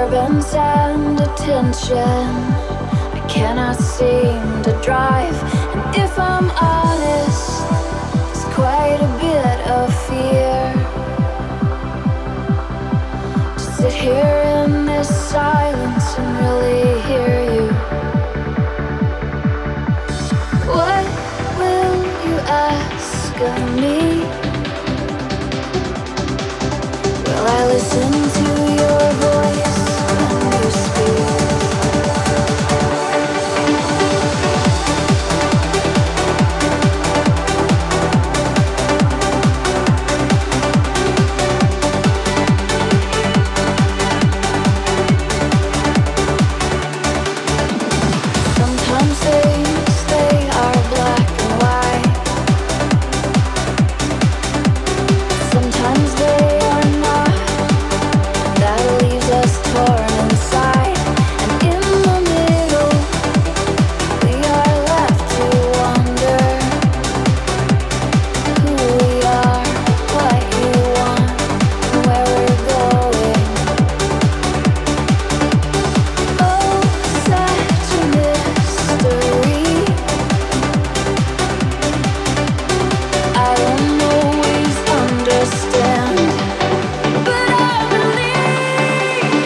disturbance and attention I cannot seem to drive. And if I'm honest, there's quite a bit of fear to sit here in this silence and really hear you. What will you ask of me? Will I listen to your voice when you speak? Sometimes things, they are black and white. Sometimes they are not. That leaves us torn inside. And in the middle, we are left to wonder who we are, what you want, and where we're going. Oh, such a mystery. I don't always understand, but I believe.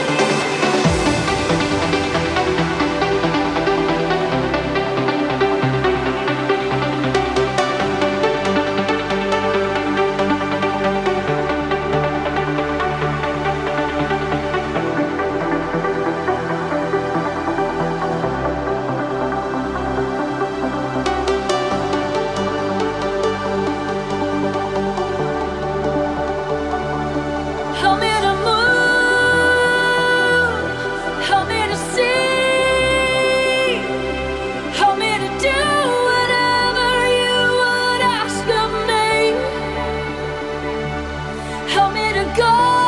Help me to move, help me to see, help me to do whatever you would ask of me. Help me to go